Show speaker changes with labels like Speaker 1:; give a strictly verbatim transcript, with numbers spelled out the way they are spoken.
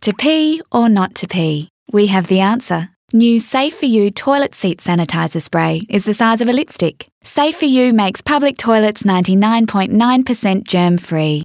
Speaker 1: To pee or not to pee? We have the answer. New Safe For You toilet seat sanitizer spray is the size of a lipstick. Safe For You makes public toilets ninety-nine point nine percent germ-free.